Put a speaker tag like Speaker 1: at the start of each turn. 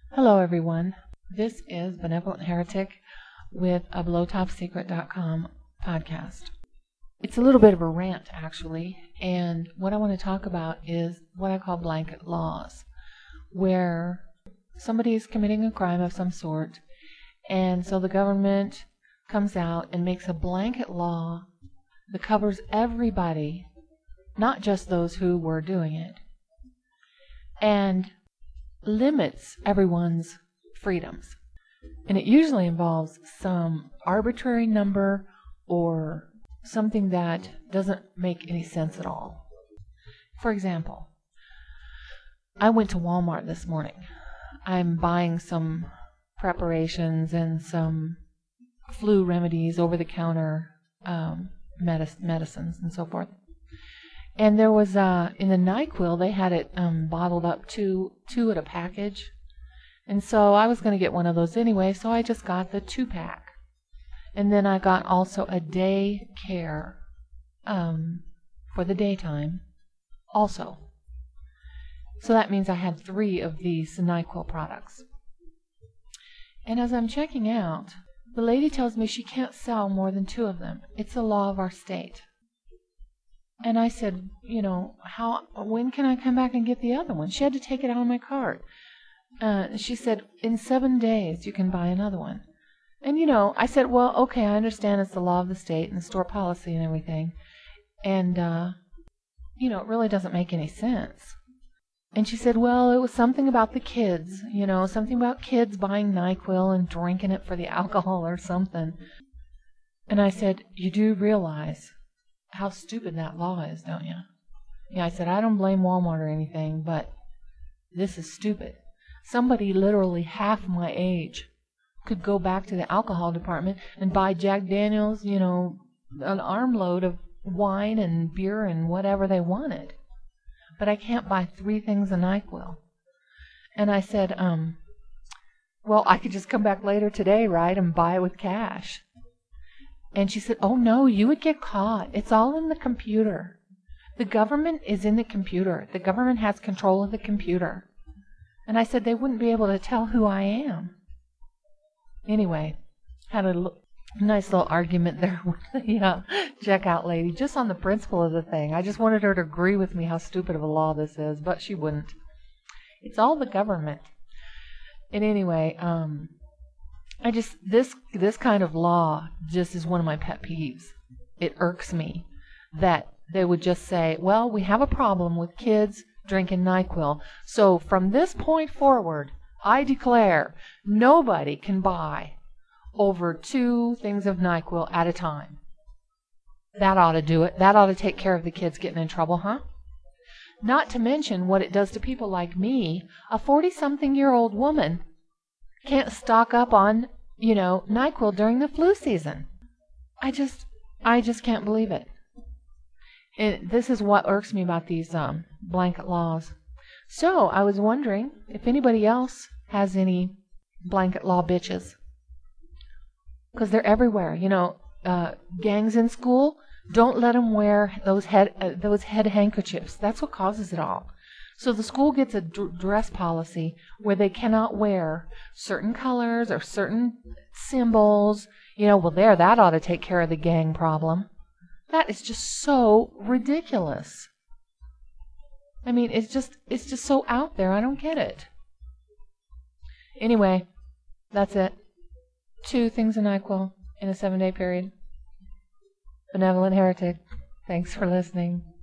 Speaker 1: Hello, everyone. This is Benevolent Heretic with a BlowTopSecret.com podcast. It's a little bit of a rant, actually, and what I want to talk about is what I call blanket laws, where somebody is committing a crime of some sort, and so the government comes out and makes a blanket law that covers everybody, not just those who were doing it, and limits everyone's freedoms. And it usually involves some arbitrary number or something that doesn't make any sense at all. For example, I went to Walmart this morning. I'm buying some preparations and some flu remedies, over-the-counter medicines and so forth. And there was, in the NyQuil, they had it bottled up two at a package. And so I was going to get one of those anyway, so I just got the 2-pack. And then I got also a day care for the daytime also. So that means I had 3 of these NyQuil products. And as I'm checking out, the lady tells me she can't sell more than 2 of them. It's a law of our state. And I said, when can I come back and get the other one? She had to take it out of my cart. She said, in 7 days you can buy another one. And, I said, well, okay, I understand it's the law of the state and the store policy and everything. And, it really doesn't make any sense. And she said, well, it was something about the kids, something about kids buying NyQuil and drinking it for the alcohol or something. And I said, you do realize how stupid that law is, don't you? Yeah, I said, I don't blame Walmart or anything, but this is stupid. Somebody literally half my age could go back to the alcohol department and buy Jack Daniels, an armload of wine and beer and whatever they wanted. But I can't buy 3 things of NyQuil. And I said, well, I could just come back later today, right, and buy it with cash. And she said, oh, no, you would get caught. It's all in the computer. The government is in the computer. The government has control of the computer. And I said they wouldn't be able to tell who I am. Anyway, had a nice little argument there with the checkout lady, just on the principle of the thing. I just wanted her to agree with me how stupid of a law this is, but she wouldn't. It's all the government. And anyway, this kind of law just is one of my pet peeves. It irks me that they would just say, well, we have a problem with kids drinking NyQuil, so from this point forward, I declare nobody can buy over 2 things of NyQuil at a time. That ought to do it. That ought to take care of the kids getting in trouble, huh? Not to mention what it does to people like me, a 40-something-year-old woman can't stock up on, NyQuil during the flu season. I just can't believe it. And this is what irks me about these blanket laws. So I was wondering if anybody else has any blanket law bitches. Because they're everywhere. Gangs in school, don't let them wear those head handkerchiefs. That's what causes it all. So the school gets a dress policy where they cannot wear certain colors or certain symbols. That ought to take care of the gang problem. That is just so ridiculous. I mean, it's just so out there. I don't get it. Anyway, that's it. 2 things in NyQuil in a 7-day period. Benevolent Heretic. Thanks for listening.